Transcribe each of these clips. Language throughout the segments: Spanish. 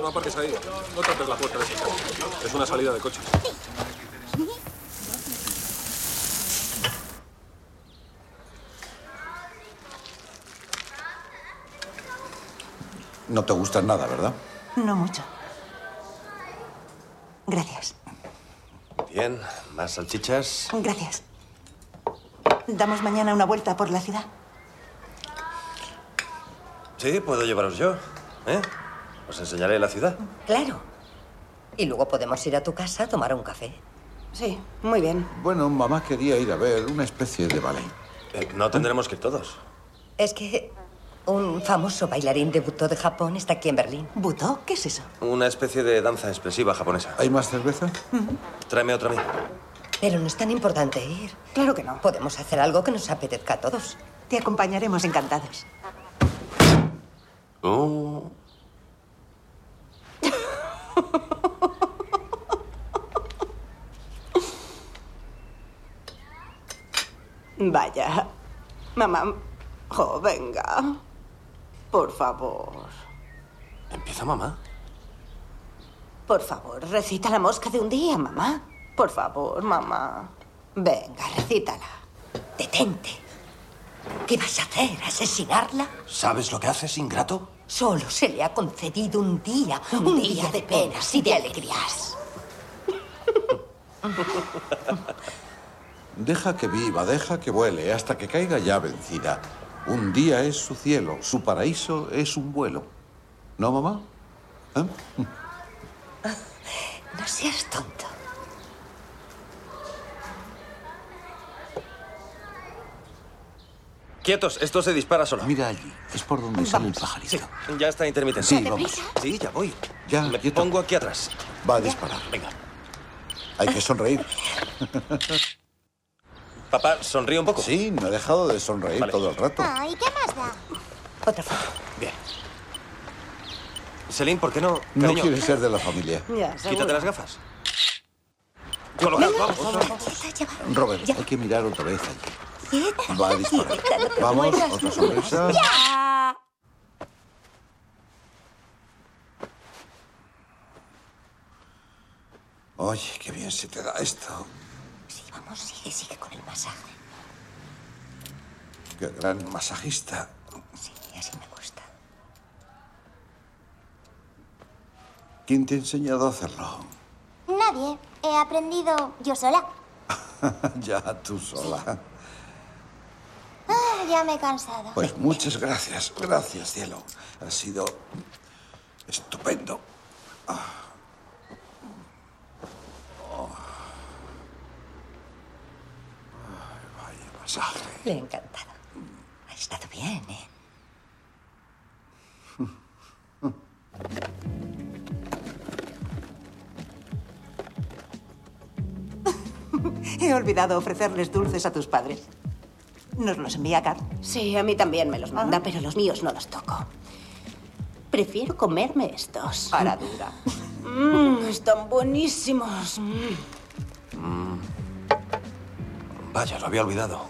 no aparques ahí. No tapes la puerta de ese carro. Es una salida de coches. No te gusta nada, ¿verdad? No mucho. Gracias. Bien, ¿más salchichas? Gracias. ¿Damos mañana una vuelta por la ciudad? Sí, puedo llevaros yo. Os enseñaré la ciudad. Claro. Y luego podemos ir a tu casa a tomar un café. Sí, muy bien. Bueno, mamá quería ir a ver una especie de ballet. No tendremos que ir todos. Es que un famoso bailarín de Butó de Japón está aquí en Berlín. ¿Butó? ¿Qué es eso? Una especie de danza expresiva japonesa. ¿Hay más cerveza? Tráeme otra a mí. Pero no es tan importante ir. Claro que no. Podemos hacer algo que nos apetezca a todos. Te acompañaremos encantados. Oh. Vaya. Mamá. Oh, venga. Por favor. ¿Empieza mamá? Por favor, recita la mosca de un día, mamá. Por favor, mamá. Venga, recítala. Detente. ¿Qué vas a hacer? ¿Asesinarla? ¿Sabes lo que haces, ingrato? Solo se le ha concedido un día. Un día de penas y de alegrías. Deja que viva, deja que vuele, hasta que caiga ya vencida. Un día es su cielo, su paraíso es un vuelo. ¿No, mamá? No seas tonto. Quietos, esto se dispara solo. Mira allí, es por donde sale el pajarito. Ya está intermitente. Sí, vamos. Sí, ya voy. Ya, Me quieto. pongo aquí atrás. Va a disparar. Venga. Hay que sonreír. Papá, sonríe un poco. Sí, no he dejado de sonreír Vale. todo el rato. Ay, ¿qué más da? Otra foto. Bien. Celine, ¿por qué no? No Cariño, quiere ser de la familia. Ya, quítate las gafas. Colocad, vamos. Robert, hay que mirar otra vez allí. Quieta. Va a disparar. Quieta, no te Vamos, muevas. otra sonrisa. Oye, qué bien se te da esto. Sí, vamos, sigue con el masaje. Qué gran masajista. Sí, así me gusta. ¿Quién te ha enseñado a hacerlo? Nadie. He aprendido yo sola. Ya tú sola. Ah, ya me he cansado. Pues muchas gracias. Gracias, cielo. Ha sido estupendo. Vaya masaje. Le he encantado. Ha estado bien, ¿eh? He olvidado ofrecerles dulces a tus padres. ¿Nos los envía Carl? Sí, a mí también me los manda, pero los míos no los toco. Prefiero comerme estos. Cara dura. Están buenísimos. Vaya, lo había olvidado.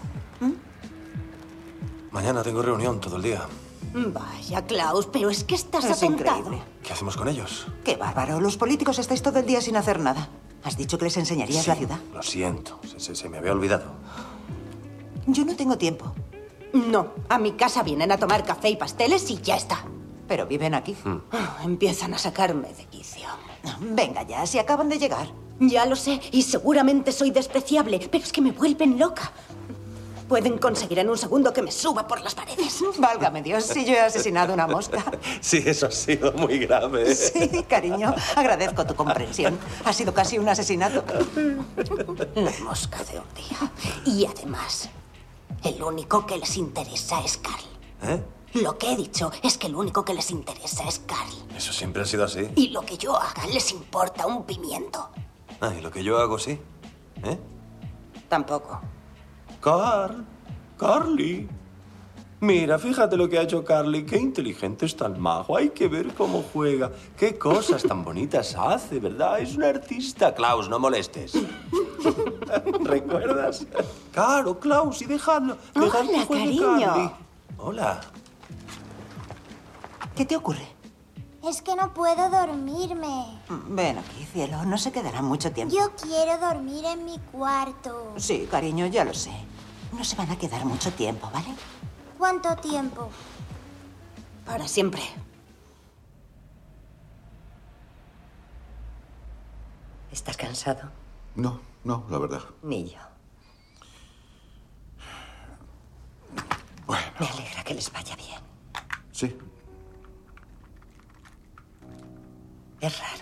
Mañana tengo reunión todo el día. Vaya, Klaus, pero es que estás Es atontado. increíble. ¿Qué hacemos con ellos? Qué bárbaro. Los políticos estáis todo el día sin hacer nada. ¿Has dicho que les enseñarías la ciudad? Lo siento, se me había olvidado. Yo no tengo tiempo. No, a mi casa vienen a tomar café y pasteles y ya está. Pero viven aquí. Empiezan a sacarme de quicio. Venga ya, si acaban de llegar. Ya lo sé, y seguramente soy despreciable, pero es que me vuelven loca. Pueden conseguir en un segundo que me suba por las paredes. Válgame Dios, si yo he asesinado una mosca. Sí, eso ha sido muy grave. Sí, cariño, agradezco tu comprensión. Ha sido casi un asesinato. La mosca de un día. Y además, el único que les interesa es Carl. ¿Eh? Lo que he dicho es que el único que les interesa es Carl. Eso siempre ha sido así. Y lo que yo haga les importa un pimiento. Ah, y lo que yo hago sí. ¿Eh? Tampoco. Carly. Mira, fíjate lo que ha hecho Carly. Qué inteligente es tan majo. Hay que ver cómo juega. Qué cosas tan bonitas hace, ¿verdad? Es un artista. Klaus, no molestes. ¿Recuerdas? Claro, Klaus, y dejadlo. Dejad que Hola, juegue cariño. Carly. Hola. ¿Qué te ocurre? Es que no puedo dormirme. Ven aquí, cielo. No se quedará mucho tiempo. Yo quiero dormir en mi cuarto. Sí, cariño, ya lo sé. No se van a quedar mucho tiempo, ¿vale? ¿Cuánto tiempo? Para siempre. ¿Estás cansado? No, la verdad. Ni yo. Bueno, Me alegra que les vaya bien. sí. Es raro.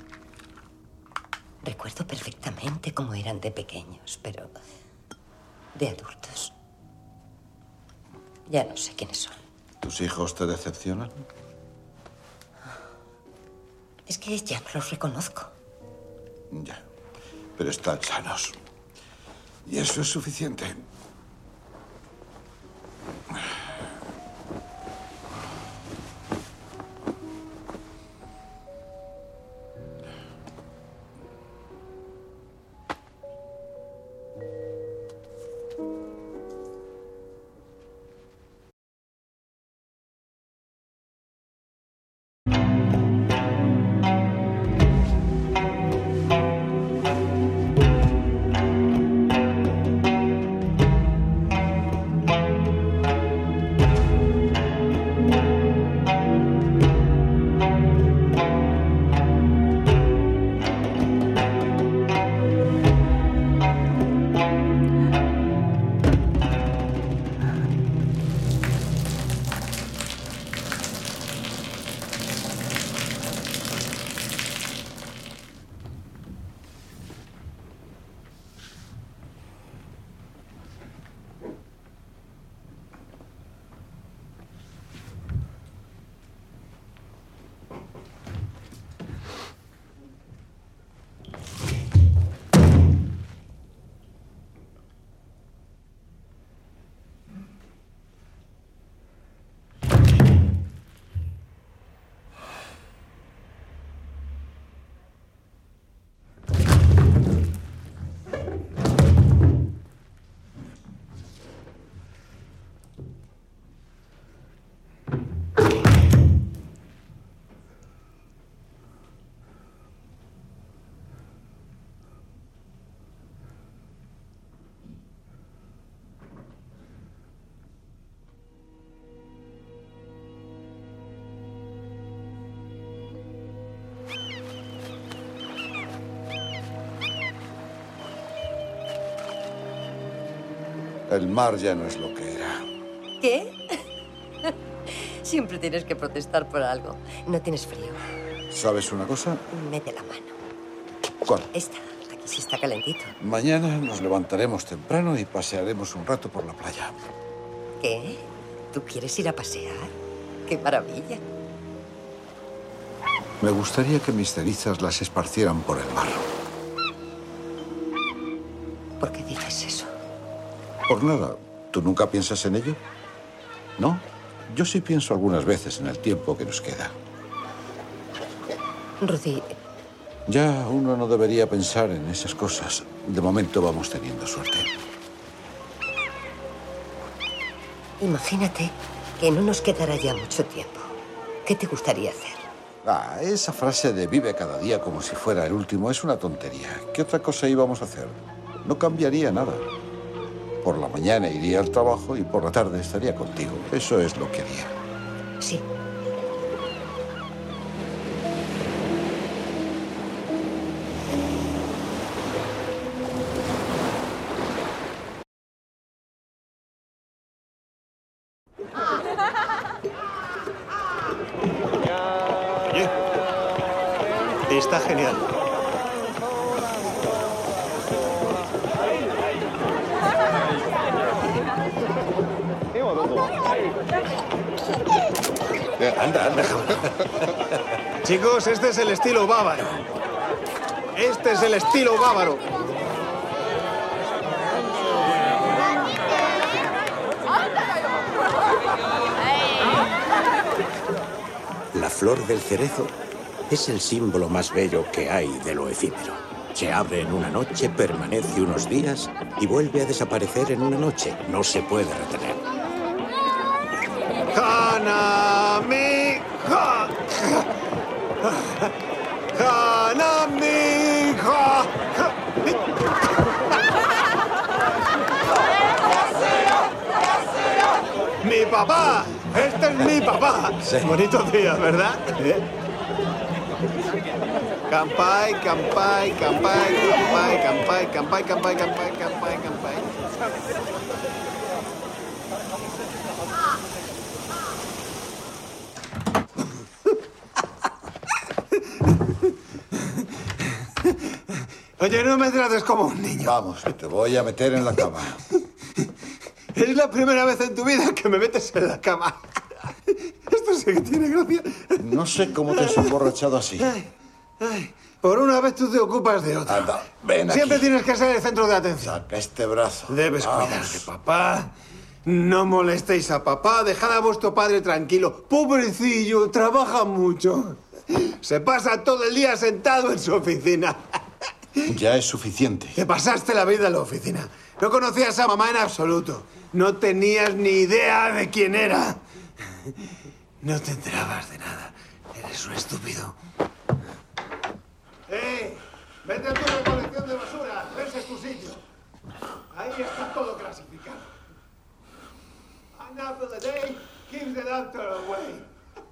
Recuerdo perfectamente cómo eran de pequeños, pero de adultos ya no sé quiénes son. ¿Tus hijos te decepcionan? Es que ya los reconozco. Ya, pero están sanos. Y eso es suficiente. El mar ya no es lo que era. ¿Qué? Siempre tienes que protestar por algo. ¿No tienes frío? ¿Sabes una cosa? Mete la mano. ¿Cuál? Esta. Aquí sí está calentito. Mañana nos levantaremos temprano y pasearemos un rato por la playa. ¿Qué? ¿Tú quieres ir a pasear? ¡Qué maravilla! Me gustaría que mis cenizas las esparcieran por el mar. ¿Por qué dices eso? Por nada. ¿Tú nunca piensas en ello? ¿No? Yo sí pienso algunas veces en el tiempo que nos queda. Rudy, Ya uno no debería pensar en esas cosas. De momento vamos teniendo suerte. imagínate que no nos quedará ya mucho tiempo. ¿Qué te gustaría hacer? Esa frase de vive cada día como si fuera el último es una tontería. ¿Qué otra cosa íbamos a hacer? No cambiaría nada. Por la mañana iría al trabajo y por la tarde estaría contigo. Eso es lo que haría. Sí. Oye, está genial. Anda, anda. Chicos, este es el estilo bávaro. Este es el estilo bávaro. La flor del cerezo es el símbolo más bello que hay de lo efímero. Se abre en una noche, permanece unos días y vuelve a desaparecer en una noche. No se puede retener. ¡Hanami! ¡Ja! ¡Hanami! ¡Mi papá! ¡Este es mi papá! Sí. Bonito día, ¿verdad? Kampai, kampai, kampai, kampai, kampai, kampai, kampai, kampai, kampai, kampai. Oye, no me trates como un niño. Vamos, que te voy a meter en la cama. Es la primera vez en tu vida que me metes en la cama. Esto sí que tiene gracia. No sé cómo te has emborrachado así. Ay, por una vez tú te ocupas de otra. Anda, ven aquí. Siempre tienes que ser el centro de atención. Saca este brazo. Debes Vamos. cuidar de papá. No molestéis a papá. Dejad a vuestro padre tranquilo. Pobrecillo, trabaja mucho. Se pasa todo el día sentado en su oficina. Ya es suficiente. Te pasaste la vida en la oficina. No conocías a mamá en absoluto. No tenías ni idea de quién era. No te enterabas de nada. Eres un estúpido. Vete a tu recolección de basura. Ese es tu sitio. Ahí está todo clasificado. Enough for the day. Keep the doctor away.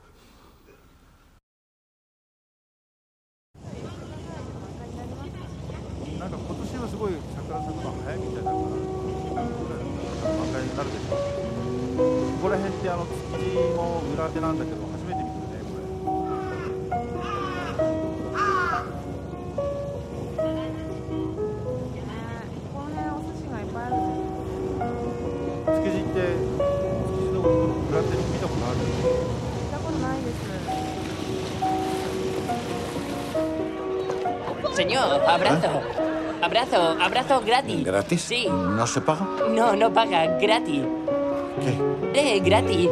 Señor, abrazo. Abrazo gratis. ¿Gratis? Sí. ¿No se paga? No, no paga, gratis. ¿Qué? Gratis.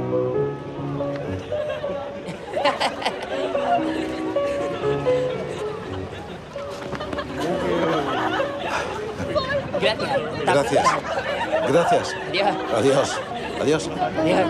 Gracias. Gracias. Gracias. Adiós. Adiós. Adiós. Adiós.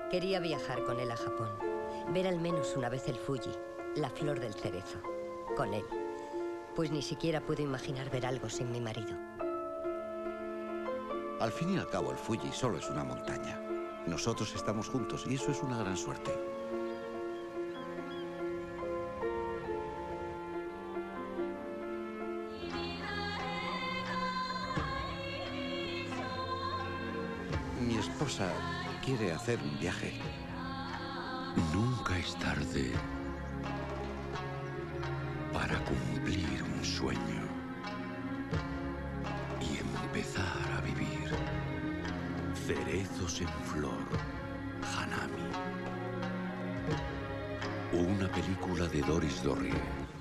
Quería viajar con él a Japón. Ver al menos una vez el Fuji, la flor del cerezo. Con él. Pues ni siquiera puedo imaginar ver algo sin mi marido. Al fin y al cabo, el Fuji solo es una montaña. Nosotros estamos juntos y eso es una gran suerte. Mi esposa quiere hacer un viaje. Nunca es tarde para cumplir un sueño y empezar a vivir. Cerezos en flor, Hanami. Una película de Doris Dörrie.